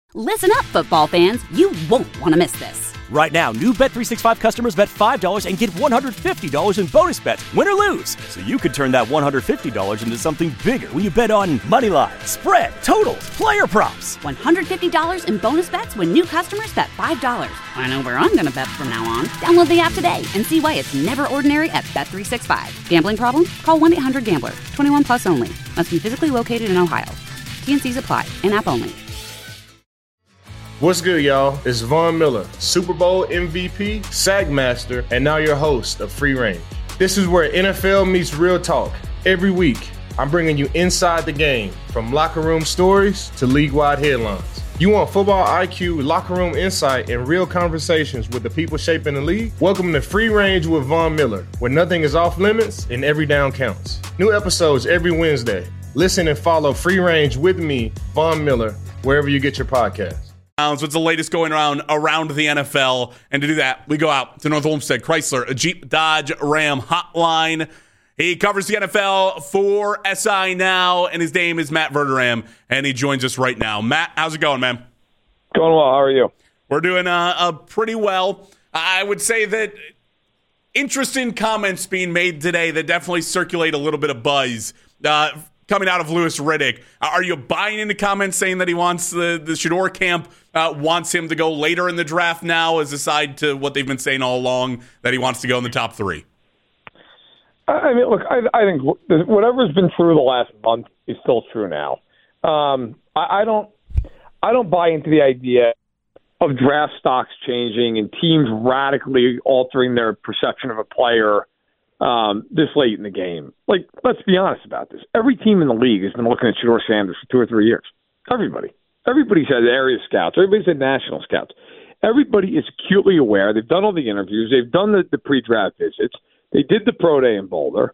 Listen up, football fans. You won't want to miss this. Right now, new Bet365 customers bet $5 and get $150 in bonus bets, win or lose. So you could turn that $150 into something bigger when you bet on money line, spread, totals, player props. $150 in bonus bets when new customers bet $5. I know where I'm going to bet from now on. Download the app today and see why it's never ordinary at Bet365. Gambling problem? Call 1-800-GAMBLER. 21 plus only. Must be physically located in Ohio. T&Cs apply. In-app only. What's good, y'all? It's Von Miller, Super Bowl MVP, Sack Master, and now your host of Free Range. This is where NFL meets real talk. Every week, I'm bringing you inside the game, from locker room stories to league-wide headlines. You want football IQ, locker room insight, and real conversations with the people shaping the league? Welcome to Free Range with Von Miller, where nothing is off limits and every down counts. New episodes every Wednesday. Listen and follow Free Range with me, Von Miller, wherever you get your podcasts. What's the latest going around the NFL? And to do that, we go out to North Olmsted Chrysler, a Jeep Dodge Ram hotline. He covers the NFL for SI Now, and his name is Matt Verderame, and he joins us right now. Matt, how's it going, man? Going well. How are you? We're doing pretty well. I would say that interesting comments being made today that definitely circulate a little bit of buzz coming out of Louis Riddick. Are you buying into comments saying that he wants the Shedeur camp wants him to go later in the draft now, as aside to what they've been saying all along that he wants to go in the top 3? I mean, look, I think whatever's been true the last month is still true now. I don't buy into the idea of draft stocks changing and teams radically altering their perception of a player this late in the game. Like, let's be honest about this. Every team in the league has been looking at Shedeur Sanders for 2 or 3 years. Everybody's had area scouts. Everybody's had national scouts. Everybody is acutely aware. They've done all the interviews. They've done the pre-draft visits. They did the pro day in Boulder.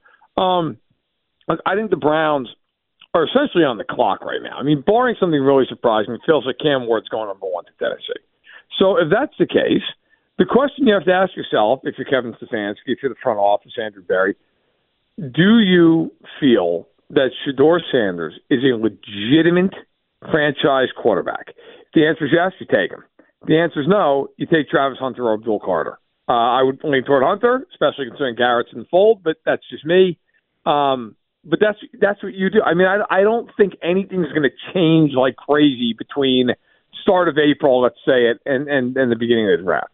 I think the Browns are essentially on the clock right now. I mean, barring something really surprising, it feels like Cam Ward's going number 1 to Tennessee. So if that's the case, the question you have to ask yourself, if you're Kevin Stefanski, if you're the front office, Andrew Berry, do you feel that Shedeur Sanders is a legitimate franchise quarterback? If the answer is yes, you take him. If the answer is no, you take Travis Hunter or Abdul Carter. I would lean toward Hunter, especially considering Garrett's in the fold, but that's just me. But that's what you do. I mean, I don't think anything's going to change like crazy between start of April, let's say it, and the beginning of the draft.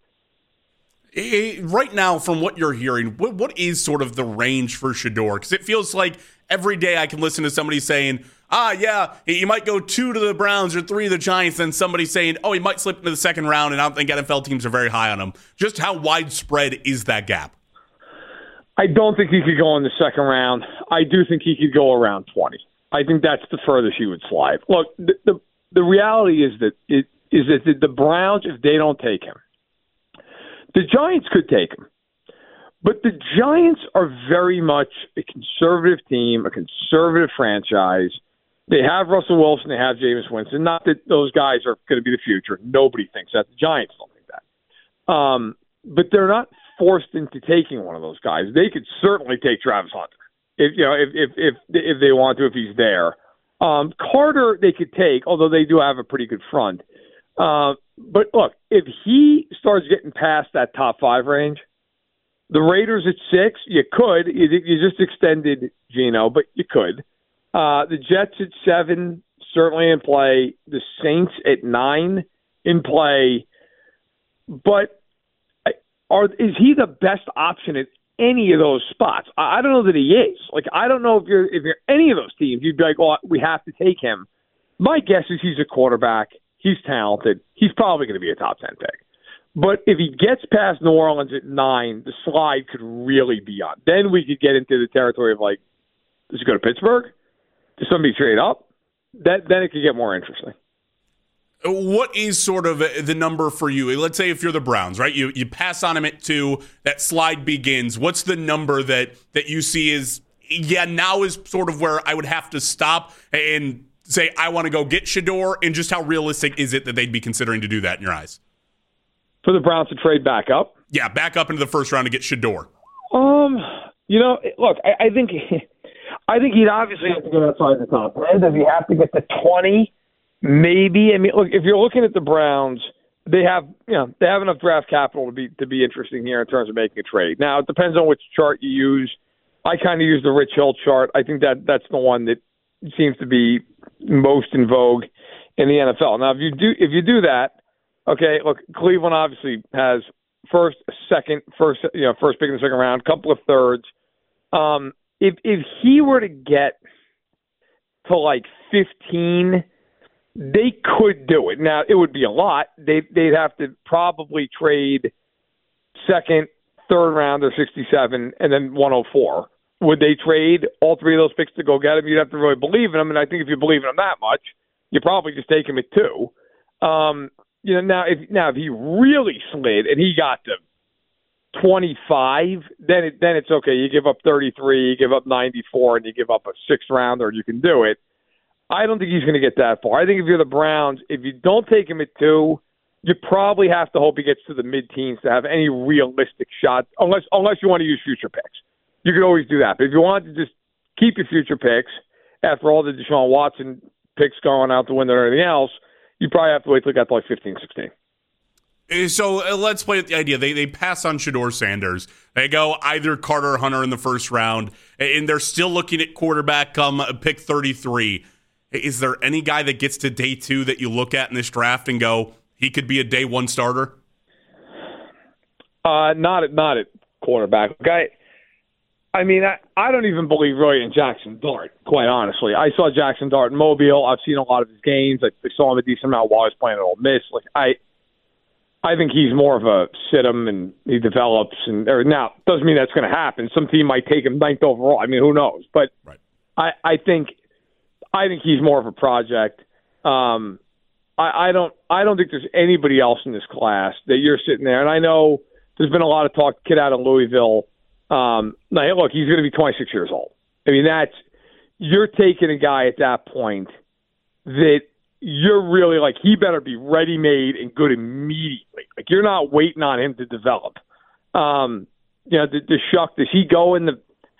Right now, from what you're hearing, what is sort of the range for Shedeur? Because it feels like every day I can listen to somebody saying, yeah, he might go 2 to the Browns or 3 to the Giants, and somebody saying, he might slip into the second round, and I don't think NFL teams are very high on him. Just how widespread is that gap? I don't think he could go in the second round. I do think he could go around 20. I think that's the furthest he would slide. Look, the reality is that the Browns, if they don't take him, the Giants could take him. But the Giants are very much a conservative team, a conservative franchise. They have Russell Wilson, they have Jameis Winston. Not that those guys are going to be the future. Nobody thinks that. The Giants don't think that. But they're not forced into taking one of those guys. They could certainly take Travis Hunter if they want to, if he's there. Carter they could take, although they do have a pretty good front. But look, if he starts getting past that top 5 range, the Raiders at 6, you could. You just extended Geno, but you could. The Jets at 7, certainly in play. The Saints at 9, in play. But is he the best option at any of those spots? I don't know that he is. Like, I don't know if you're any of those teams, you'd be like, we have to take him. My guess is he's a quarterback. He's talented. He's probably going to be a top 10 pick. But if he gets past New Orleans at 9, the slide could really be on. Then we could get into the territory of, like, does he go to Pittsburgh? Does somebody trade up? Then it could get more interesting. What is sort of the number for you? Let's say if you're the Browns, right? You pass on him at 2, that slide begins. What's the number that you see is, now is sort of where I would have to stop and say, I want to go get Shedeur, and just how realistic is it that they'd be considering to do that in your eyes? For the Browns to trade back up? Yeah, back up into the first round to get Shedeur. Look, I think he'd obviously have to get outside the top 10. Does he have to get to 20? Maybe. I mean, look, if you're looking at the Browns, they have enough draft capital to be interesting here in terms of making a trade. Now, it depends on which chart you use. I kind of use the Rich Hill chart. I think that's the one that seems to be most in vogue in the NFL. Now, if you do that, okay, look, Cleveland obviously has first pick in the second round, couple of thirds. If he were to get to like 15, they could do it. Now, it would be a lot. They'd have to probably trade second, third round, or 67, and then 104. Would they trade all three of those picks to go get him? You'd have to really believe in him, and I think if you believe in him that much, you probably just take him at 2. Now if he really slid and he got to 25, then it's okay. You give up 33, you give up 94, and you give up a 6th rounder, and you can do it. I don't think he's going to get that far. I think if you're the Browns, if you don't take him at 2, you probably have to hope he gets to the mid-teens to have any realistic shot, unless you want to use future picks. You could always do that. But if you want to just keep your future picks after all the Deshaun Watson picks going out the window and everything else, you probably have to wait till it got to like 15, 16. So let's play with the idea. They pass on Shedeur Sanders. They go either Carter or Hunter in the first round, and they're still looking at quarterback come pick 33. Is there any guy that gets to day 2 that you look at in this draft and go, he could be a day 1 starter? Not at quarterback. I mean, I don't even believe really in Jackson Dart, quite honestly. I saw Jackson Dart in Mobile. I've seen a lot of his games. I saw him a decent amount while I was playing at Ole Miss. Like I think he's more of a sit-him and he develops. Now, doesn't mean that's going to happen. Some team might take him 9th overall. I mean, who knows? But right. I think he's more of a project. I don't think there's anybody else in this class that you're sitting there. And I know there's been a lot of talk, kid out of Louisville. Now, look, he's going to be 26 years old. I mean, you're taking a guy at that point that you're really like, he better be ready-made and good immediately. Like, you're not waiting on him to develop. The Shuck, does he go in the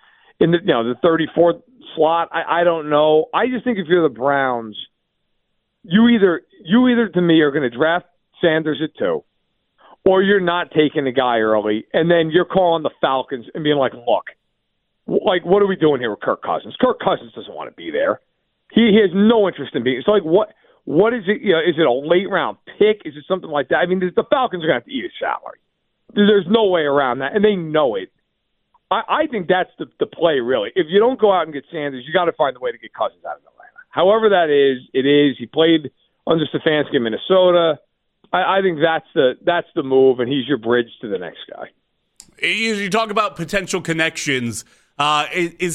34th slot? I don't know. I just think if you're the Browns, you either to me are going to draft Sanders at 2, or you're not taking the guy early, and then you're calling the Falcons and being like, look, like, what are we doing here with Kirk Cousins? Kirk Cousins doesn't want to be there. He has no interest in being. It's like, what is it? Is it a late round pick? Is it something like that? I mean, the Falcons are going to have to eat his salary. There's no way around that, and they know it. I think that's the play, really. If you don't go out and get Sanders, you got to find a way to get Cousins out of Atlanta. However that is, it is. He played under Stefanski in Minnesota. I think that's the move, and he's your bridge to the next guy. You talk about potential connections. I'll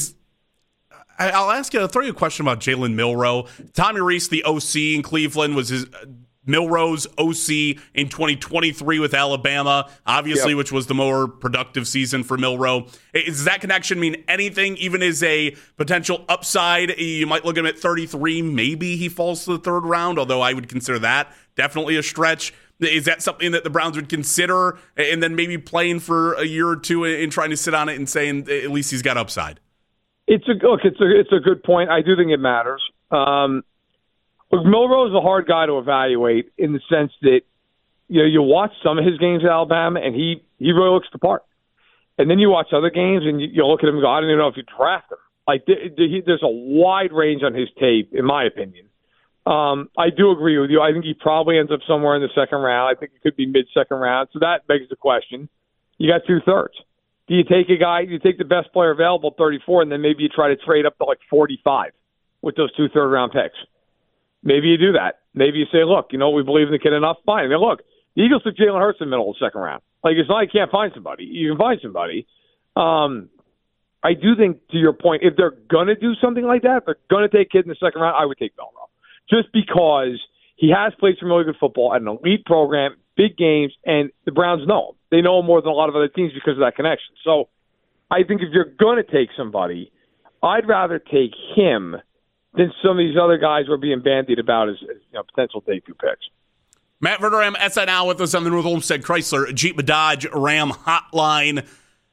throw you a question about Jalen Milroe. Tommy Rees, the OC in Cleveland, was his Milroe's OC in 2023 with Alabama, obviously, which was the more productive season for Milroe. Does that connection mean anything, even as a potential upside? You might look at him at 33. Maybe he falls to the 3rd round, although I would consider that definitely a stretch. Is that something that the Browns would consider, and then maybe playing for a year or 2 and trying to sit on it and saying at least he's got upside? It's a good point. I do think it matters. Look, Milroe is a hard guy to evaluate in the sense that you watch some of his games at Alabama and he really looks the part, and then you watch other games and you look at him and go, I don't even know if you draft him. Like there's a wide range on his tape, in my opinion. I do agree with you. I think he probably ends up somewhere in the 2nd round. I think it could be mid-2nd round. So that begs the question: you got 2/3. Do you take a guy? Do you take the best player available, 34, and then maybe you try to trade up to like 45 with those 2 third-round picks? Maybe you do that. Maybe you say, look, we believe in the kid enough. Fine. I mean, look, the Eagles took Jalen Hurts in the middle of the 2nd round. Like, it's not like you can't find somebody. You can find somebody. I do think, to your point, if they're going to do something like that, if they're going to take a kid in the 2nd round, I would take Milroe. Just because he has played some really good football at an elite program, big games, and the Browns know him. They know him more than a lot of other teams because of that connection. So I think if you're going to take somebody, I'd rather take him than some of these other guys we're being bandied about as potential day 2 picks. Matt Verderame, SNL with us on the North Olmsted Chrysler Jeep Dodge Ram Hotline.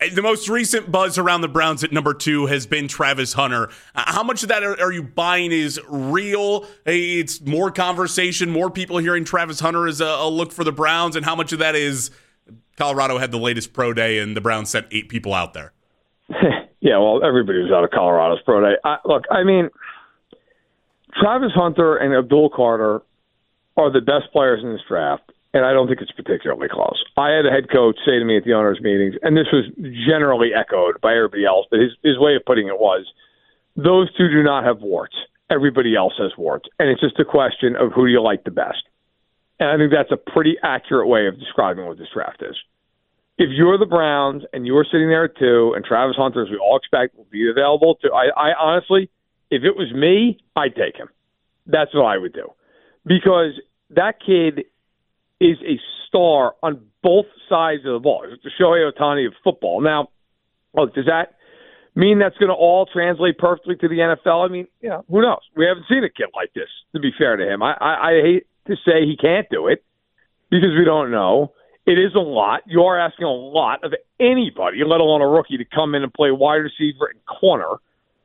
The most recent buzz around the Browns at number 2 has been Travis Hunter. How much of that are you buying is real? It's more conversation, more people hearing Travis Hunter is a look for the Browns, and how much of that is Colorado had the latest pro day and the Browns sent 8 people out there? Yeah, well, everybody was out of Colorado's pro day. Look, I mean, Travis Hunter and Abdul Carter are the best players in this draft, and I don't think it's particularly close. I had a head coach say to me at the owners' meetings, and this was generally echoed by everybody else, but his way of putting it was, those two do not have warts. Everybody else has warts, and it's just a question of who do you like the best. And I think that's a pretty accurate way of describing what this draft is. If you're the Browns and you're sitting there at 2, and Travis Hunter, as we all expect, will be available to, I honestly, if it was me, I'd take him. That's what I would do. Because that kid is a star on both sides of the ball. It's the Shohei Ohtani of football. Now, look, does that mean that's going to all translate perfectly to the NFL? I mean, who knows? We haven't seen a kid like this, to be fair to him. I hate to say he can't do it because we don't know. It is a lot. You are asking a lot of anybody, let alone a rookie, to come in and play wide receiver and corner.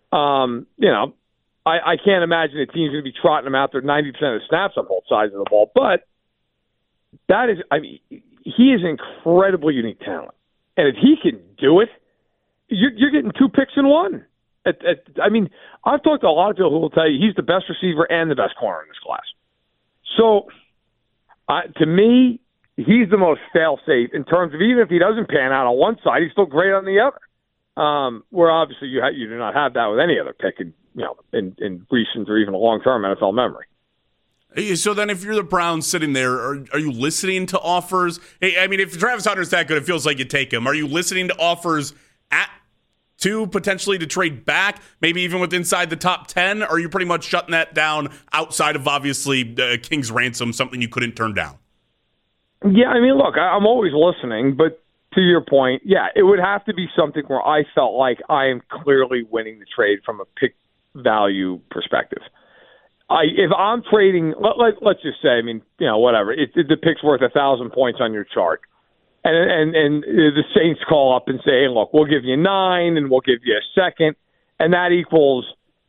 I can't imagine a team's going to be trotting him out there 90% of the snaps on both sides of the ball. But that is, I mean, he is incredibly unique talent. And if he can do it, you're getting 2 picks in 1. I mean, I've talked to a lot of people who will tell you he's the best receiver and the best corner in this class. So, to me, he's the most fail-safe in terms of even if he doesn't pan out on one side, he's still great on the other. Where obviously you do not have that with any other pick in recent or even a long-term NFL memory. So then if you're the Browns sitting there, are you listening to offers? I mean, if Travis Hunter's that good, it feels like you take him. Are you listening to offers at 2 potentially to trade back, maybe even with inside the top 10? Or are you pretty much shutting that down outside of obviously King's ransom, something you couldn't turn down? Yeah, I mean, look, I'm always listening, but to your point, yeah, it would have to be something where I felt like I am clearly winning the trade from a pick value perspective. If I'm trading, let's just say, I mean, whatever, the pick's worth 1,000 points on your chart, and the Saints call up and say, hey, look, we'll give you 9 and we'll give you a second, and that equals,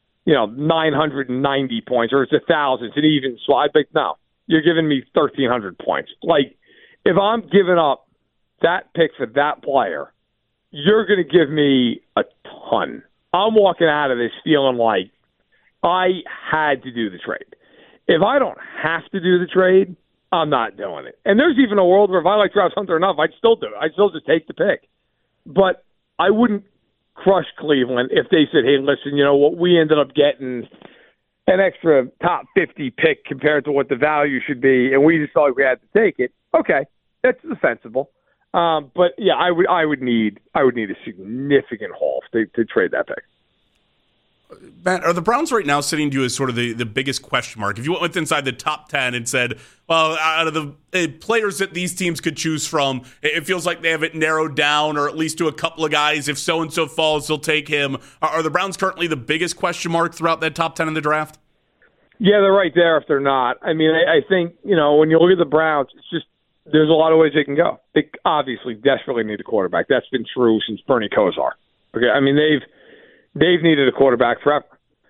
990 points, or it's 1,000, it's an even swap. I'd be like, no, you're giving me 1,300 points. Like, if I'm giving up that pick for that player, you're going to give me a ton. I'm walking out of this feeling like I had to do the trade. If I don't have to do the trade, I'm not doing it. And there's even a world where if I like Travis Hunter enough, I'd still do it. I'd still just take the pick. But I wouldn't crush Cleveland if they said, hey, listen, what we ended up getting an extra top 50 pick compared to what the value should be, and we just felt like we had to take it. Okay, that's defensible. But yeah, I would need a significant haul to trade that pick. Matt, are the Browns right now sitting to you as sort of the biggest question mark? If you went inside the top 10 and said, well, out of the players that these teams could choose from, it feels like they have it narrowed down, or at least to a couple of guys. If so-and-so falls, they'll take him. Are the Browns currently the biggest question mark throughout that top 10 in the draft? Yeah, they're right there if they're not. I mean, I think, when you look at the Browns, it's just there's a lot of ways they can go. They obviously desperately need a quarterback. That's been true since Bernie Kosar. Okay, I mean, they've needed a quarterback forever.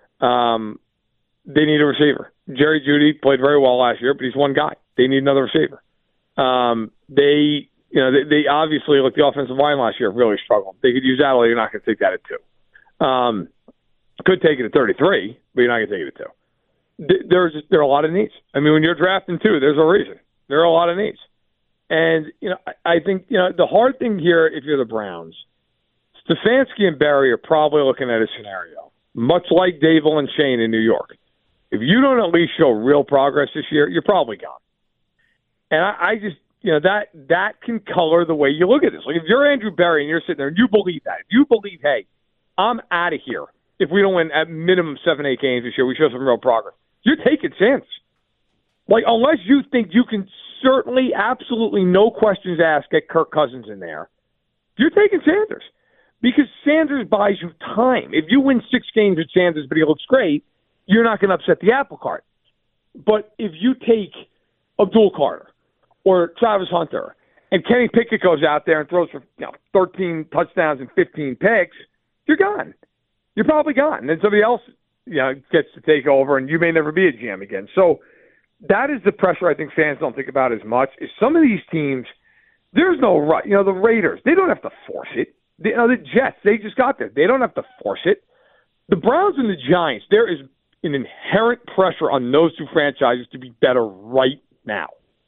They need a receiver. Jerry Jeudy played very well last year, but he's one guy. They need another receiver. They obviously, like the offensive line last year, really struggled. They could use Adelaide. You're not going to take that at 2. Could take it at 33, but you're not going to take it at 2. There are a lot of needs. I mean, when you're drafting 2, there's a reason. There are a lot of needs. And, I think, the hard thing here, if you're the Browns, Stefanski and Barry are probably looking at a scenario, much like Dable and Shane in New York. If you don't at least show real progress this year, you're probably gone. And I just, that can color the way you look at this. Like, if you're Andrew Barry and you're sitting there and you believe that, if you believe, hey, I'm out of here if we don't win at minimum 7-8 games this year, we show some real progress, you're taking Sanders. Like, unless you think you can certainly, absolutely no questions asked, get Kirk Cousins in there, you're taking Sanders. Because Sanders buys you time. If you win 6 games with Sanders, but he looks great, you're not going to upset the apple cart. But if you take Abdul Carter or Travis Hunter and Kenny Pickett goes out there and throws for 13 touchdowns and 15 picks, you're gone. You're probably gone. And then somebody else gets to take over, and you may never be a GM again. So that is the pressure I think fans don't think about as much. Is some of these teams, there's no right. The Raiders, they don't have to force it. The Jets, they just got there. They don't have to force it. The Browns and the Giants, there is an inherent pressure on those two franchises to be better right now.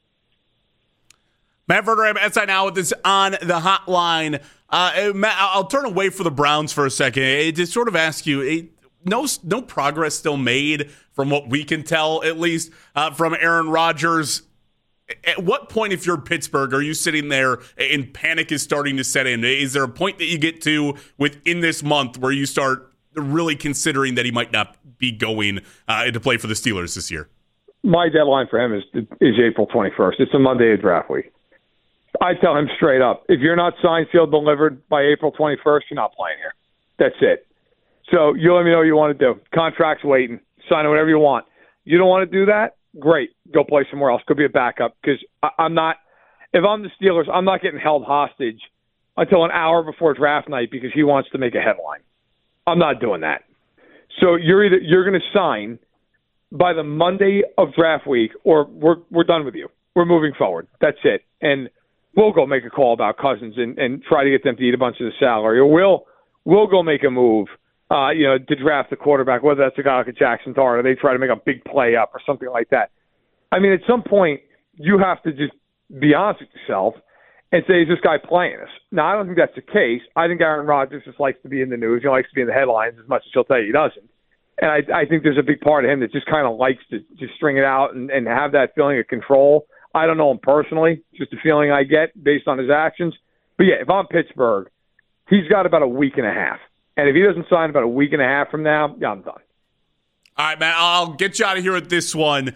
Matt Verderame, SI Now with this on the hotline. Matt, I'll turn away from the Browns for a second to sort of ask you, no progress still made from what we can tell, at least from Aaron Rodgers. At what point, if you're Pittsburgh, are you sitting there and panic is starting to set in? Is there a point that you get to within this month where you start really considering that he might not be going to play for the Steelers this year? My deadline for him is April 21st. It's a Monday of draft week. I tell him straight up, if you're not signed, sealed, delivered by April 21st, you're not playing here. That's it. So you let me know what you want to do. Contract's waiting. Sign whatever you want. You don't want to do that? Great. Go play somewhere else. Go be a backup. Because I'm not – if I'm the Steelers, I'm not getting held hostage until an hour before draft night because he wants to make a headline. I'm not doing that. So you're going to sign by the Monday of draft week or we're done with you. We're moving forward. That's it. And we'll go make a call about Cousins and try to get them to eat a bunch of the salary. Or we'll go make a move to draft the quarterback, whether that's a guy like a Jackson Dart or they try to make a big play up or something like that. I mean, at some point, you have to just be honest with yourself and say, is this guy playing us? Now, I don't think that's the case. I think Aaron Rodgers just likes to be in the news. He likes to be in the headlines as much as he'll tell you he doesn't. And I think there's a big part of him that just kind of likes to just string it out and have that feeling of control. I don't know him personally, just a feeling I get based on his actions. But, yeah, if I'm Pittsburgh, he's got about a week and a half. And if he doesn't sign about a week and a half from now, yeah, I'm done. All right, man, I'll get you out of here with this one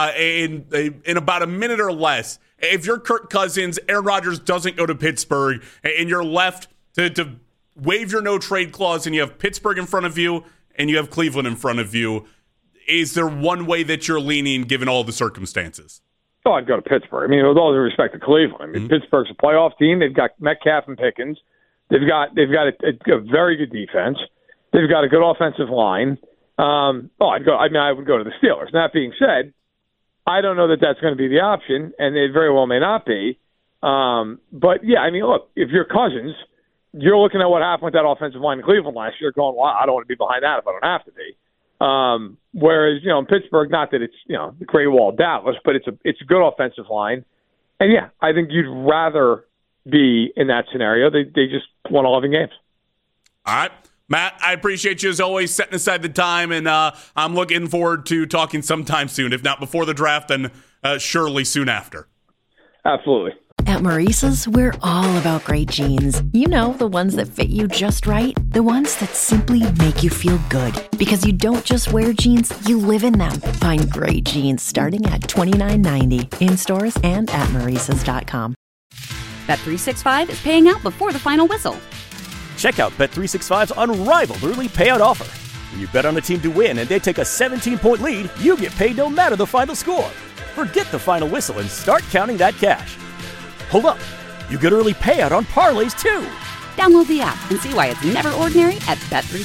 in about a minute or less. If you're Kirk Cousins, Aaron Rodgers doesn't go to Pittsburgh, and you're left to waive your no-trade clause, and you have Pittsburgh in front of you, and you have Cleveland in front of you, is there one way that you're leaning given all the circumstances? Oh, I'd go to Pittsburgh. I mean, with all due respect to Cleveland, I mean, Pittsburgh's a playoff team. They've got Metcalf and Pickens. They've got a very good defense. They've got a good offensive line. I would go to the Steelers. That being said, I don't know that that's going to be the option, and it very well may not be. But yeah, I mean, look, if you're Cousins, you're looking at what happened with that offensive line in Cleveland last year, going, "Well, I don't want to be behind that if I don't have to be." Whereas, in Pittsburgh, not that it's the Great Wall of Dallas, but it's a good offensive line, and yeah, I think you'd rather be in that scenario. They just won 11 games. All right. Matt, I appreciate you as always setting aside the time, and I'm looking forward to talking sometime soon. If not before the draft, then surely soon after. Absolutely. At Maurice's, we're all about great jeans. You know, the ones that fit you just right. The ones that simply make you feel good. Because you don't just wear jeans, you live in them. Find great jeans starting at $29.90 in stores and at Maurice's.com. Bet365 is paying out before the final whistle. Check out Bet365's unrivaled early payout offer. When you bet on a team to win and they take a 17-point lead, you get paid no matter the final score. Forget the final whistle and start counting that cash. Hold up. You get early payout on parlays, too. Download the app and see why it's never ordinary at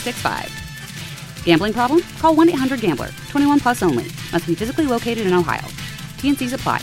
Bet365. Gambling problem? Call 1-800-GAMBLER. 21 plus only. Must be physically located in Ohio. T&Cs apply.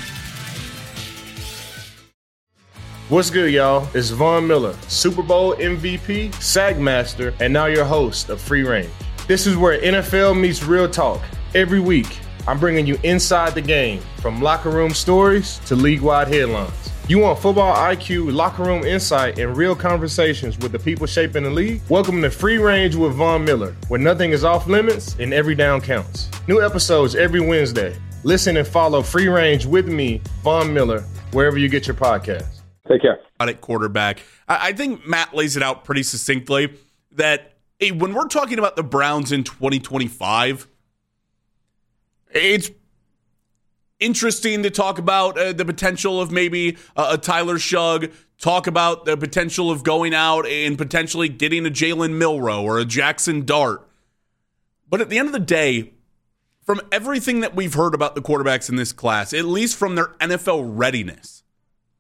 What's good, y'all? It's Von Miller, Super Bowl MVP, SAG Master, and now your host of Free Range. This is where NFL meets real talk. Every week, I'm bringing you inside the game, from locker room stories to league-wide headlines. You want football IQ, locker room insight, and real conversations with the people shaping the league? Welcome to Free Range with Von Miller, where nothing is off limits and every down counts. New episodes every Wednesday. Listen and follow Free Range with me, Von Miller, wherever you get your podcasts. Take care. At quarterback, I think Matt lays it out pretty succinctly that when we're talking about the Browns in 2025, it's interesting to talk about the potential of maybe a Tyler Shugg, talk about the potential of going out and potentially getting a Jalen Milroe or a Jackson Dart. But at the end of the day, from everything that we've heard about the quarterbacks in this class, at least from their NFL readiness,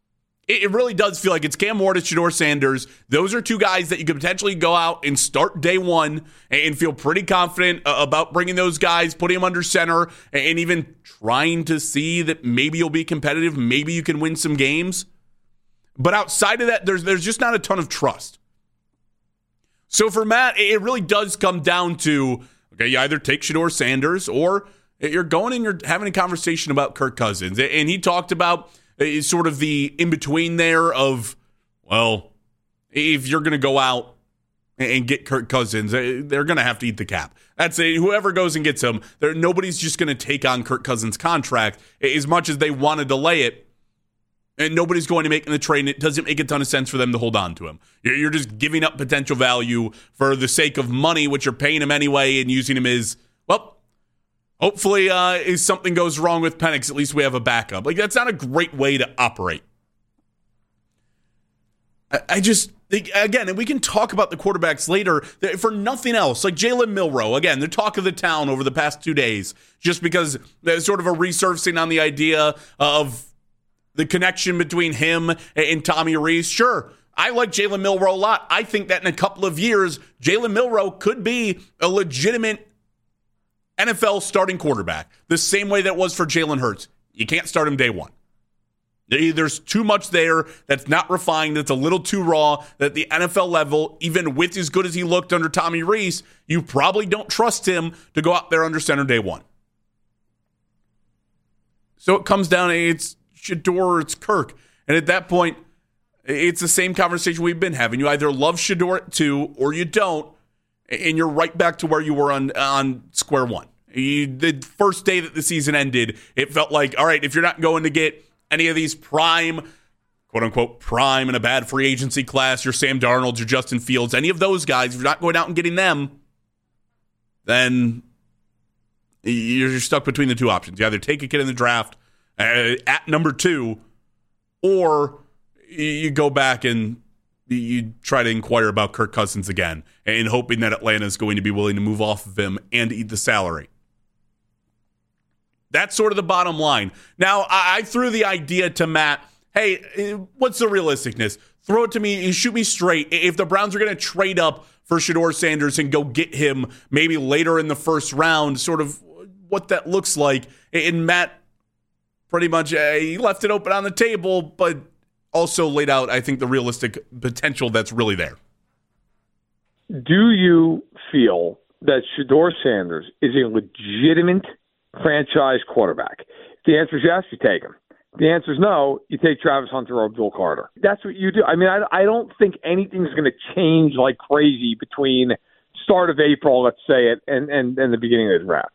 It really does feel like it's Cam Ward and Shedeur Sanders. Those are two guys that you could potentially go out and start day one and feel pretty confident about bringing those guys, putting them under center, and even trying to see that maybe you'll be competitive. Maybe you can win some games. But outside of that, there's just not a ton of trust. So for Matt, it really does come down to, okay, you either take Shedeur Sanders or you're going and you're having a conversation about Kirk Cousins. And he talked about is sort of the in-between there of, well, if you're going to go out and get Kirk Cousins, they're going to have to eat the cap. That's it. Whoever goes and gets him, nobody's just going to take on Kirk Cousins' contract as much as they want to delay it, and nobody's going to make the trade, and it doesn't make a ton of sense for them to hold on to him. You're just giving up potential value for the sake of money, which you're paying him anyway, and using him as, well, hopefully, if something goes wrong with Penix, at least we have a backup. Like, that's not a great way to operate. I just think, again, and we can talk about the quarterbacks later, for nothing else, like Jalen Milroe, again, the talk of the town over the past 2 days, just because there's sort of a resurfacing on the idea of the connection between him and Tommy Rees. Sure, I like Jalen Milroe a lot. I think that in a couple of years, Jalen Milroe could be a legitimate NFL starting quarterback, the same way that it was for Jalen Hurts. You can't start him day one. There's too much there that's not refined, that's a little too raw, that the NFL level, even with as good as he looked under Tommy Rees, you probably don't trust him to go out there under center day one. So it comes down to it's Shedeur or it's Kirk. And at that point, it's the same conversation we've been having. You either love Shedeur at 2 or you don't. And you're right back to where you were on square one. The first day that the season ended, it felt like, all right, if you're not going to get any of these prime, quote-unquote, prime in a bad free agency class, your Sam Darnold, your Justin Fields, any of those guys, if you're not going out and getting them, then you're stuck between the two options. You either take a kid in the draft at number 2, or you go back and you try to inquire about Kirk Cousins again and hoping that Atlanta is going to be willing to move off of him and eat the salary. That's sort of the bottom line. Now, I threw the idea to Matt, hey, what's the realisticness? Throw it to me, shoot me straight. If the Browns are going to trade up for Shedeur Sanders and go get him maybe later in the first round, sort of what that looks like. And Matt pretty much, he left it open on the table, but also laid out, I think, the realistic potential that's really there. Do you feel that Shedeur Sanders is a legitimate franchise quarterback? If the answer is yes, you take him. If the answer is no, you take Travis Hunter or Abdul Carter. That's what you do. I mean, I don't think anything's going to change like crazy between start of April, let's say it, and the beginning of the draft.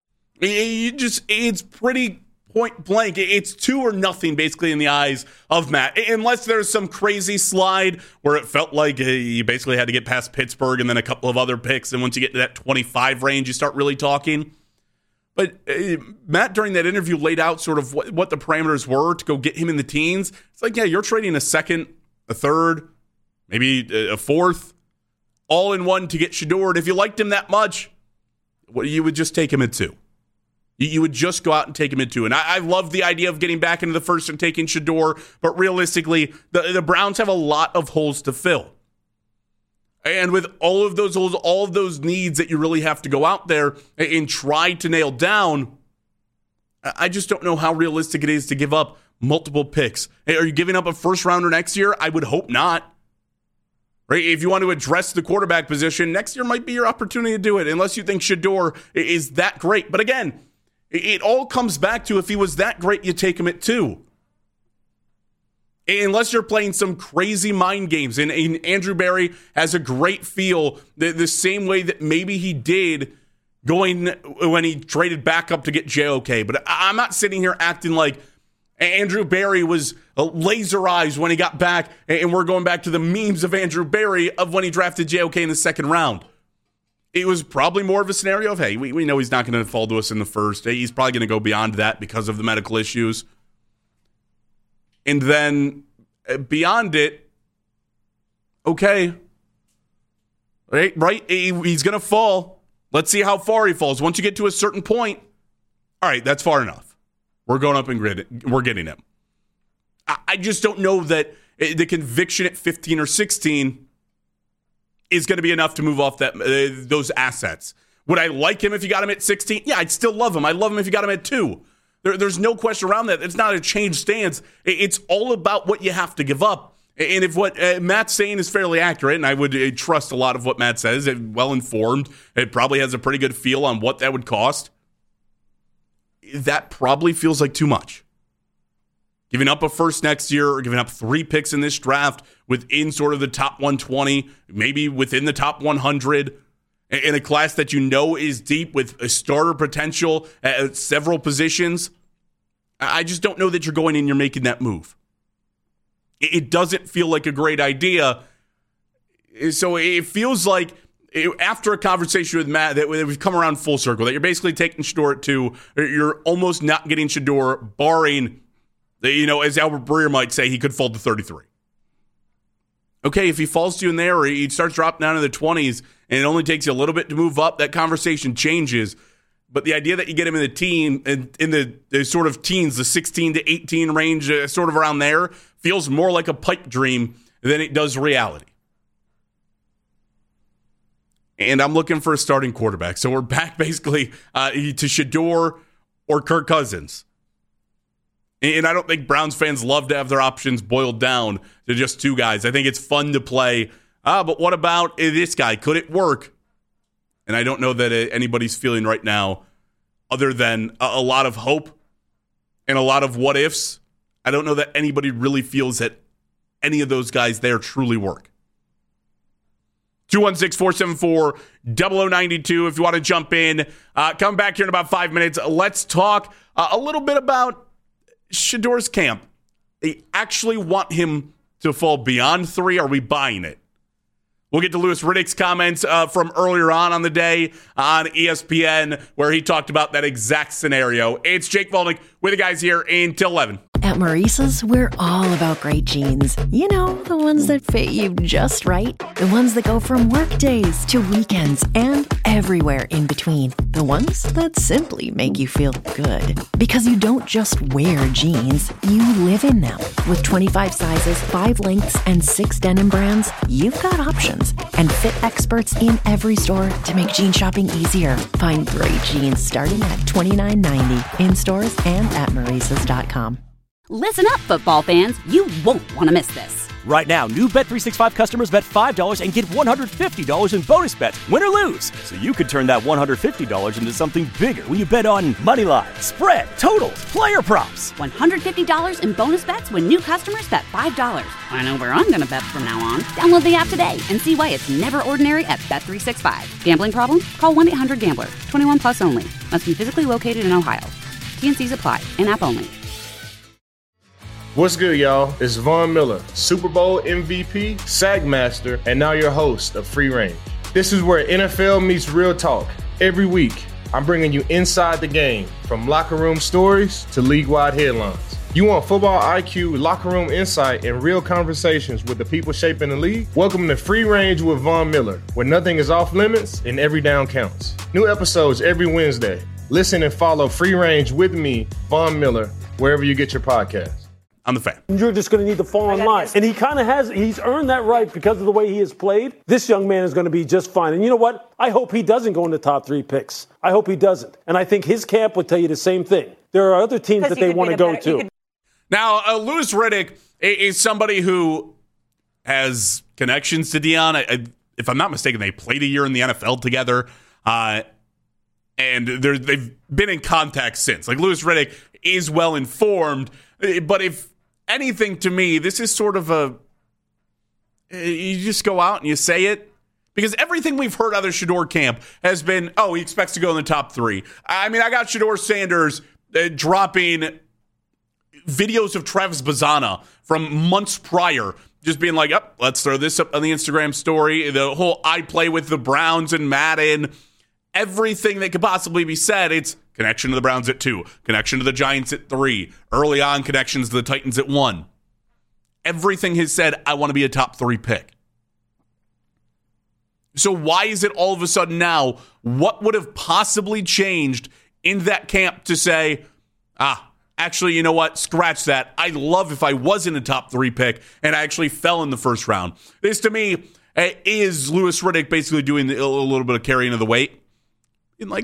It's pretty point blank. It's 2 or nothing, basically, in the eyes of Matt. Unless there's some crazy slide where it felt like you basically had to get past Pittsburgh and then a couple of other picks. And once you get to that 25 range, you start really talking. But Matt, during that interview, laid out sort of what the parameters were to go get him in the teens. It's like, yeah, you're trading a second, a third, maybe a fourth, all in one to get Shedeur. And if you liked him that much, you would just take him at 2. You would just go out and take him at 2. And I love the idea of getting back into the first and taking Shedeur, but realistically, the Browns have a lot of holes to fill. And with all of those holes, all of those needs that you really have to go out there and try to nail down, I just don't know how realistic it is to give up multiple picks. Are you giving up a first rounder next year? I would hope not. Right? If you want to address the quarterback position, next year might be your opportunity to do it, unless you think Shedeur is that great. But again, it all comes back to if he was that great, you take him at 2. Unless you're playing some crazy mind games. And Andrew Berry has a great feel the same way that maybe he did going when he traded back up to get JOK. But I'm not sitting here acting like Andrew Berry was laser eyes when he got back, and we're going back to the memes of Andrew Berry of when he drafted JOK in the second round. It was probably more of a scenario of, hey, we know he's not going to fall to us in the first. He's probably going to go beyond that because of the medical issues. And then beyond it, okay, right? He's going to fall. Let's see how far he falls. Once you get to a certain point, all right, that's far enough. We're going up and we're getting him. I just don't know that the conviction at 15 or 16 is going to be enough to move off those assets. Would I like him if you got him at 16? Yeah, I'd still love him. I'd love him if you got him at 2. There's no question around that. It's not a changed stance. It's all about what you have to give up. And if what Matt's saying is fairly accurate, and I would trust a lot of what Matt says, well-informed, it probably has a pretty good feel on what that would cost, that probably feels like too much. Giving up a first next year or giving up 3 picks in this draft within sort of the top 120, maybe within the top 100, in a class that you know is deep with a starter potential at several positions, I just don't know that you're going and you're making that move. It doesn't feel like a great idea. So it feels like after a conversation with Matt that we've come around full circle, that you're basically taking Shedeur at 2, you're almost not getting Shedeur, barring, as Albert Breer might say, he could fall to 33. Okay, if he falls to you in there or he starts dropping down to the 20s and it only takes you a little bit to move up, that conversation changes. But the idea that you get him in the sort of teens, the 16 to 18 range, sort of around there, feels more like a pipe dream than it does reality. And I'm looking for a starting quarterback. So we're back basically to Shedeur or Kirk Cousins. And I don't think Browns fans love to have their options boiled down to just 2 guys. I think it's fun to play. But what about this guy? Could it work? And I don't know that anybody's feeling right now, other than a lot of hope and a lot of what ifs. I don't know that anybody really feels that any of those guys there truly work. 216-474-0092 if you want to jump in. Come back here in about 5 minutes. Let's talk a little bit about Shedeur's camp. They actually want him to fall beyond 3. Are we buying it? We'll get to Louis Riddick's comments from earlier on the day on ESPN, where he talked about that exact scenario. It's Jake Volnick with the guys here until 11. At Maurice's, we're all about great jeans. You know, the ones that fit you just right. The ones that go from work days to weekends and everywhere in between. The ones that simply make you feel good. Because you don't just wear jeans, you live in them. With 25 sizes, 5 lengths, and 6 denim brands, you've got options. And fit experts in every store to make jean shopping easier. Find great jeans starting at $29.90 in stores and at Maurice's.com. Listen up, football fans. You won't want to miss this. Right now, new Bet365 customers bet $5 and get $150 in bonus bets, win or lose. So you could turn that $150 into something bigger when you bet on moneyline, spread, totals, player props. $150 in bonus bets when new customers bet $5. I know where I'm going to bet from now on. Download the app today and see why it's never ordinary at Bet365. Gambling problem? Call 1-800-GAMBLER. 21 plus only. Must be physically located in Ohio. T&Cs apply. In-app only. What's good, y'all? It's Von Miller, Super Bowl MVP, SAG Master, and now your host of Free Range. This is where NFL meets real talk. Every week, I'm bringing you inside the game, from locker room stories to league-wide headlines. You want football IQ, locker room insight, and real conversations with the people shaping the league? Welcome to Free Range with Von Miller, where nothing is off limits and every down counts. New episodes every Wednesday. Listen and follow Free Range with me, Von Miller, wherever you get your podcasts. I'm the fan. You're just going to need to fall in line. And he kind of he's earned that right because of the way he has played. This young man is going to be just fine. And you know what? I hope he doesn't go in the top 3 picks. I hope he doesn't. And I think his camp would tell you the same thing. There are other teams that they want to go to. Now, Louis Riddick is somebody who has connections to Deion. If I'm not mistaken, they played a year in the NFL together. And they've been in contact since. Like, Louis Riddick is well informed. But if anything, to me, this is sort of you just go out and you say it. Because everything we've heard out of Shedeur camp has been, he expects to go in the top 3. I mean, I got Shedeur Sanders dropping videos of Travis Bazana from months prior, just being like, let's throw this up on the Instagram story. The whole I play with the Browns and Madden. Everything that could possibly be said, it's connection to the Browns at 2, connection to the Giants at 3, early on connections to the Titans at 1. Everything has said, I want to be a top 3 pick. So why is it all of a sudden now, what would have possibly changed in that camp to say, Actually, you know what? Scratch that. I'd love if I wasn't a top 3 pick and I actually fell in the first round. This, to me, is Louis Riddick basically doing a little bit of carrying of the weight. And like,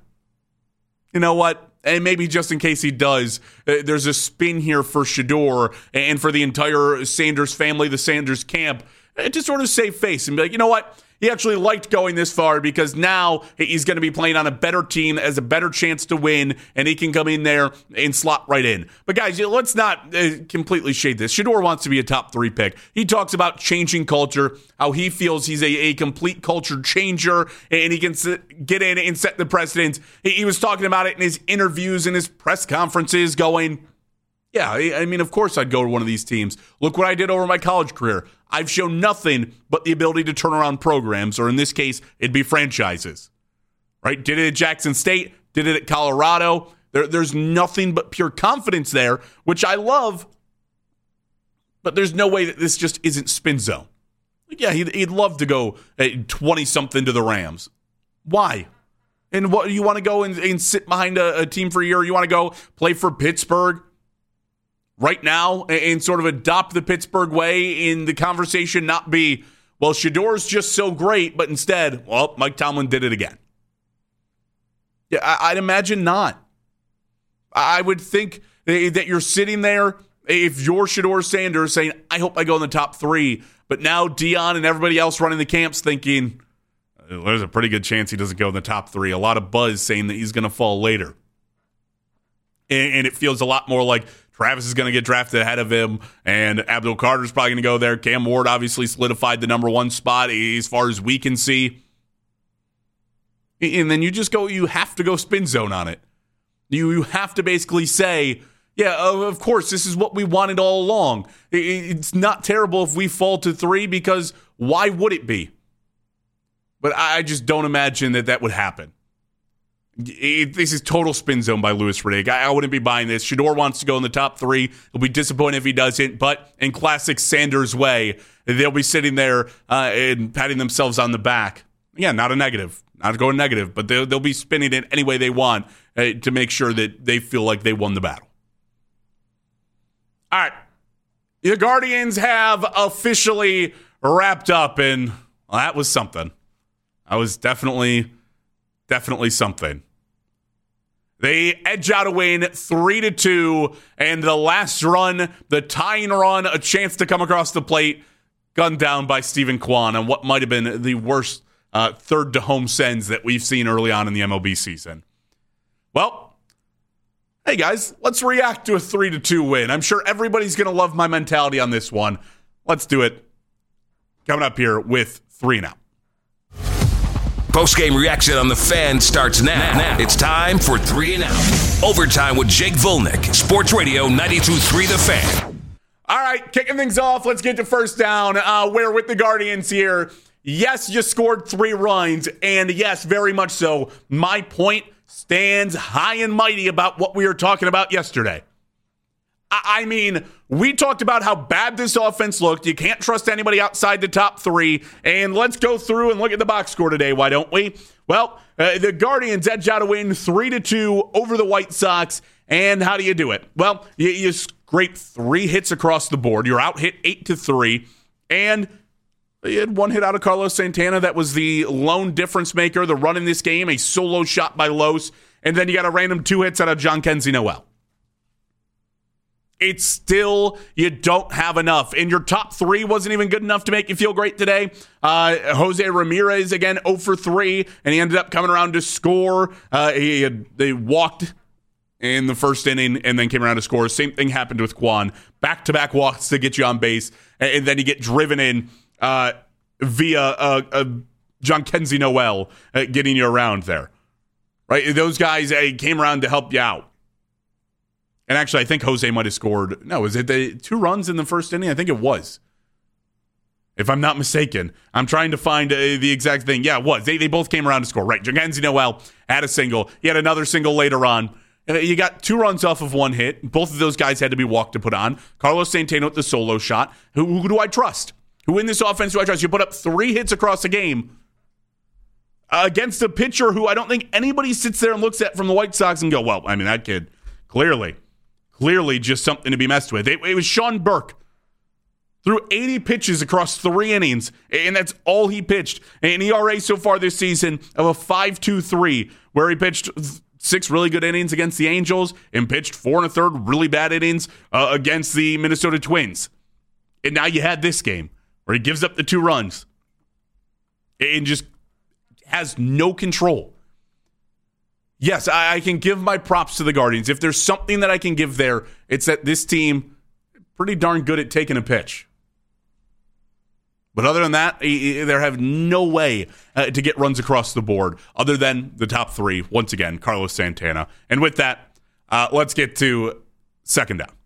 you know what? And maybe just in case he does, there's a spin here for Shedeur and for the entire Sanders family, the Sanders camp, to sort of save face and be like, you know what? He actually liked going this far because now he's going to be playing on a better team, has a better chance to win, and he can come in there and slot right in. But guys, let's not completely shade this. Shedeur wants to be a top 3 pick. He talks about changing culture, how he feels he's a complete culture changer, and he can get in and set the precedent. He was talking about it in his interviews and his press conferences going, yeah, I mean, of course I'd go to one of these teams. Look what I did over my college career. I've shown nothing but the ability to turn around programs, or in this case, it'd be franchises. Right? Did it at Jackson State, did it at Colorado. There's nothing but pure confidence there, which I love, but there's no way that this just isn't spin zone. Yeah, he'd love to go 20-something to the Rams. Why? And what, you want to go and sit behind a team for a year? You want to go play for Pittsburgh right now and sort of adopt the Pittsburgh way in the conversation, not be, well, Shedeur's just so great, but instead, well, Mike Tomlin did it again. Yeah, I'd imagine not. I would think that you're sitting there, if you're Shedeur Sanders, saying, I hope I go in the top 3, but now Dion and everybody else running the camps thinking, there's a pretty good chance he doesn't go in the top 3. A lot of buzz saying that he's going to fall later. And it feels a lot more like Travis is going to get drafted ahead of him, and Abdul Carter's probably going to go there. Cam Ward obviously solidified the number 1 spot as far as we can see. And then you have to go spin zone on it. You have to basically say, yeah, of course, this is what we wanted all along. It's not terrible if we fall to 3 because why would it be? But I just don't imagine that would happen. This is total spin zone by Louis Riddick. I wouldn't be buying this. Shedeur wants to go in the top 3. He'll be disappointed if he doesn't. But in classic Sanders way, they'll be sitting there and patting themselves on the back. Yeah, not a negative. Not going negative. But they'll be spinning it any way they want to make sure that they feel like they won the battle. All right. The Guardians have officially wrapped up. And well, that was something. That was definitely something. They edge out a win 3-2, and the last run, the tying run, a chance to come across the plate, gunned down by Stephen Kwan on what might have been the worst third to home sends that we've seen early on in the MLB season. Well, hey guys, let's react to a 3-2 win. I'm sure everybody's going to love my mentality on this one. Let's do it. Coming up here with 3 and Out. Post-game reaction on The Fan starts now. It's time for 3 and Out. Overtime with Jake Volnick. Sports Radio 92.3 The Fan. All right, kicking things off. Let's get to first down. We're with the Guardians here. Yes, you scored 3 runs, and yes, very much so. My point stands high and mighty about what we were talking about yesterday. I mean, we talked about how bad this offense looked. You can't trust anybody outside the top 3. And let's go through and look at the box score today, why don't we? Well, the Guardians edge out a win 3-2 over the White Sox. And how do you do it? Well, you scrape 3 hits across the board. You're out hit 8-3. And you had 1 hit out of Carlos Santana. That was the lone difference maker, the run in this game, a solo shot by Los. And then you got a random 2 hits out of Jhonkensy Noel. It's still, you don't have enough. And your top 3 wasn't even good enough to make you feel great today. Jose Ramirez, again, 0 for 3, and he ended up coming around to score. They walked in the first inning and then came around to score. Same thing happened with Kwan. Back-to-back walks to get you on base, and then you get driven in via Jhonkensy Noel getting you around there. Right? Those guys came around to help you out. And actually, I think Jose might have scored. No, was it the 2 runs in the first inning? I think it was. If I'm not mistaken. I'm trying to find the exact thing. Yeah, it was. They both came around to score. Right. Jhonkensy Noel had a single. He had another single later on. And you got 2 runs off of 1 hit. Both of those guys had to be walked to put on. Carlos Santana with the solo shot. Who do I trust? Who in this offense do I trust? You put up 3 hits across the game against a pitcher who I don't think anybody sits there and looks at from the White Sox and go, well, I mean, that kid clearly clearly just something to be messed with. It was Sean Burke. Threw 80 pitches across 3 innings, and that's all he pitched. An ERA so far this season of a 5.23, where he pitched 6 really good innings against the Angels and pitched 4 1/3 really bad innings against the Minnesota Twins. And now you had this game where he gives up the 2 runs and just has no control. Yes, I can give my props to the Guardians. If there's something that I can give there, it's that this team pretty darn good at taking a pitch. But other than that, they have no way to get runs across the board other than the top 3, once again, Carlos Santana. And with that, let's get to second down.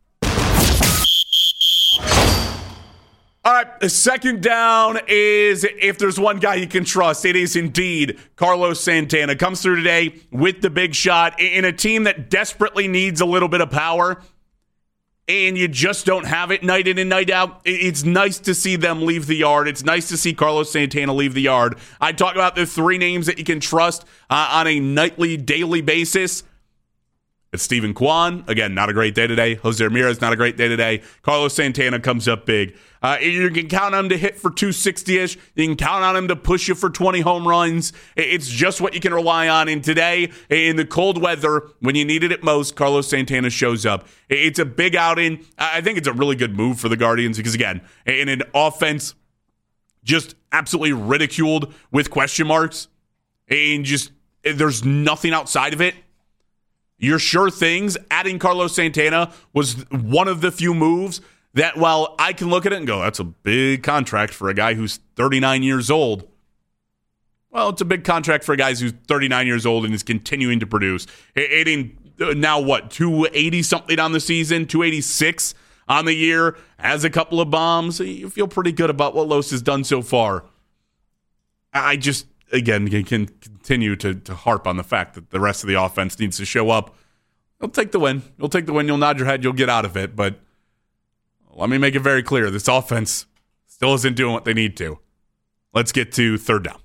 All right, the second down is, if there's one guy you can trust, it is indeed Carlos Santana. Comes through today with the big shot in a team that desperately needs a little bit of power, and you just don't have it night in and night out. It's nice to see them leave the yard. It's nice to see Carlos Santana leave the yard. I talk about the 3 names that you can trust on a nightly, daily basis. It's Steven Kwan. Again, not a great day today. Jose Ramirez, not a great day today. Carlos Santana comes up big. You can count on him to hit for 260-ish. You can count on him to push you for 20 home runs. It's just what you can rely on. And today, in the cold weather, when you needed it most, Carlos Santana shows up. It's a big outing. I think it's a really good move for the Guardians because, again, in an offense just absolutely ridiculed with question marks, and just there's nothing outside of it. Your sure things, adding Carlos Santana was one of the few moves that, while I can look at it and go, that's a big contract for a guy who's 39 years old. Well, it's a big contract for a guy who's 39 years old and is continuing to produce. Hitting now, 280-something on the season, 286 on the year, has a couple of bombs. You feel pretty good about what Los has done so far. I just, again, can continue to harp on the fact that the rest of the offense needs to show up. You'll take the win. You'll take the win. You'll nod your head. You'll get out of it. But let me make it very clear. This offense still isn't doing what they need to. Let's get to third down.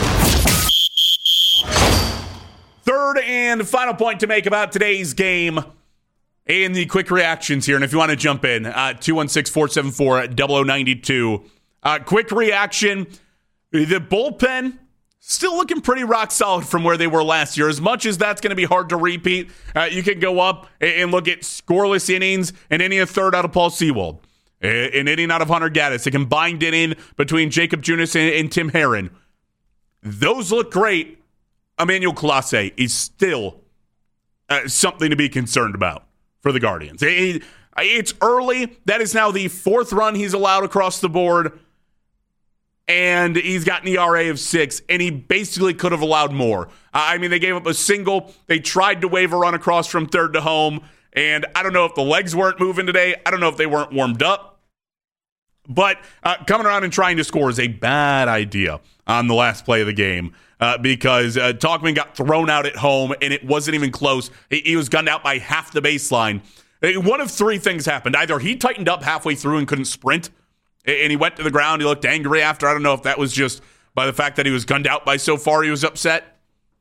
Third and final point to make about today's game and the quick reactions here. And if you want to jump in, 216-474-0092. Quick reaction. The bullpen still looking pretty rock solid from where they were last year. As much as that's going to be hard to repeat, you can go up and look at scoreless innings and inning a third out of Paul Sewald, an inning out of Hunter Gaddis, a combined inning between Jacob Junis and Tim Herron. Those look great. Emmanuel Clase is still something to be concerned about for the Guardians. It's early. That is now the 4th run he's allowed across the board. And he's got an ERA of 6, and he basically could have allowed more. I mean, they gave up a single. They tried to wave a run across from third to home, and I don't know if the legs weren't moving today. I don't know if they weren't warmed up. But coming around and trying to score is a bad idea on the last play of the game because Tauchman got thrown out at home, and it wasn't even close. He was gunned out by half the baseline. One of 3 things happened. Either he tightened up halfway through and couldn't sprint, and he went to the ground. He looked angry after. I don't know if that was just by the fact that he was gunned out by so far he was upset.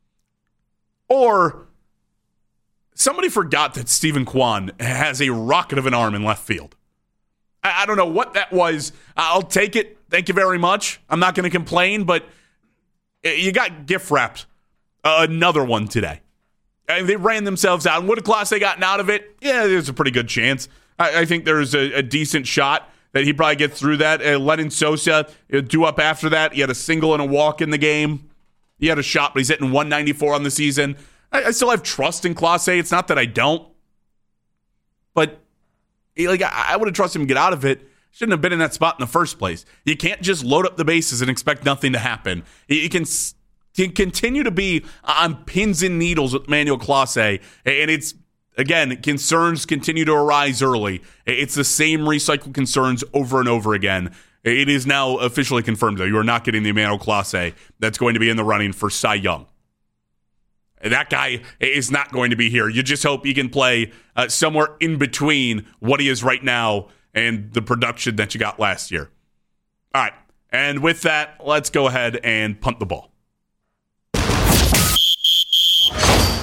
Or somebody forgot that Steven Kwan has a rocket of an arm in left field. I don't know what that was. I'll take it. Thank you very much. I'm not going to complain, but you got gift wrapped another one today. They ran themselves out. And would a Clase gotten out of it? Yeah, there's a pretty good chance. I think there's a decent shot that he probably gets through that. Lennon Sosa, due up after that. He had a single and a walk in the game. He had a shot, but he's hitting 194 on the season. I still have trust in Clase. It's not that I don't. But I would have trusted him to get out of it. Shouldn't have been in that spot in the first place. You can't just load up the bases and expect nothing to happen. You can continue to be on pins and needles with Emmanuel Clase, and it's, again, concerns continue to arise early. It's the same recycled concerns over and over again. It is now officially confirmed, though. You are not getting the Emmanuel Clase that's going to be in the running for Cy Young. That guy is not going to be here. You just hope he can play somewhere in between what he is right now and the production that you got last year. All right. And with that, let's go ahead and punt the ball. All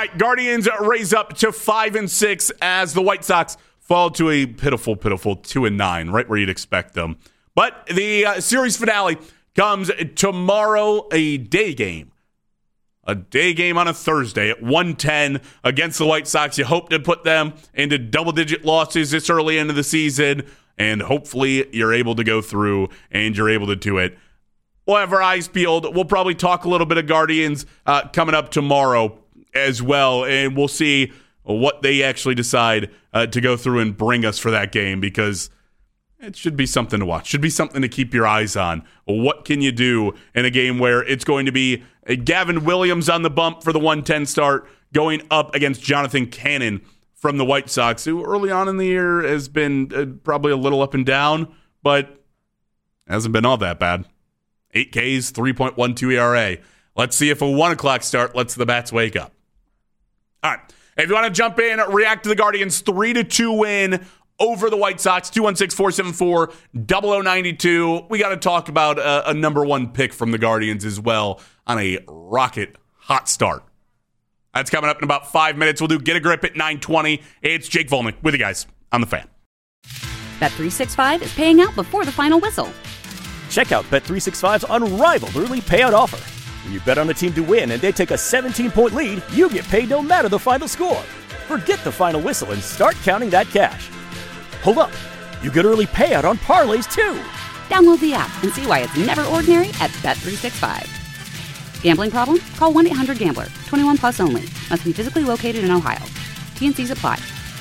right, Guardians raise up to 5-6 as the White Sox fall to a pitiful 2-9, right where you'd expect them. But the series finale comes tomorrow, a day game. A day game on a Thursday at 1:10 against the White Sox. You hope to put them into double-digit losses this early into the season, and hopefully you're able to go through and you're able to do it. We'll have our eyes peeled. We'll probably talk a little bit of Guardians coming up tomorrow as well, and we'll see what they actually decide to go through and bring us for that game, because it should be something to watch. Should be something to keep your eyes on. What can you do in a game where it's going to be Gavin Williams on the bump for the 110 start going up against Jonathan Cannon from the White Sox, who early on in the year has been probably a little up and down, but hasn't been all that bad. 8 Ks, 3.12 ERA. Let's see if a 1 o'clock start lets the bats wake up. All right. If you want to jump in, react to the Guardians' 3-2 win over the White Sox, 216-474-0092. We got to talk about a number 1 pick from the Guardians as well on a rocket hot start. That's coming up in about 5 minutes. We'll do Get a Grip at 9:20. It's Jake Volnick with you guys on The Fan. Bet365 is paying out before the final whistle. Check out Bet365's unrivaled early payout offer. When you bet on a team to win and they take a 17-point lead, you get paid no matter the final score. Forget the final whistle and start counting that cash. Hold up. You get early payout on parlays, too. Download the app and see why it's never ordinary at Bet365. Gambling problem? Call 1-800-GAMBLER. 21 plus only. Must be physically located in Ohio. T&Cs apply.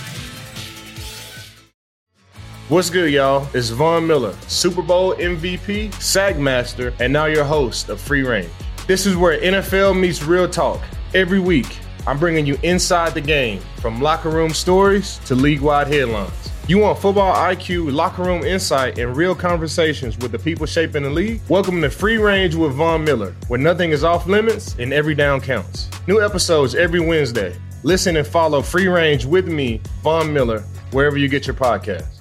What's good, y'all? It's Von Miller, Super Bowl MVP, Sack Master, and now your host of Free Range. This is where NFL meets real talk. Every week, I'm bringing you inside the game, from locker room stories to league-wide headlines. You want football IQ, locker room insight, and real conversations with the people shaping the league? Welcome to Free Range with Von Miller, where nothing is off limits and every down counts. New episodes every Wednesday. Listen and follow Free Range with me, Von Miller, wherever you get your podcasts.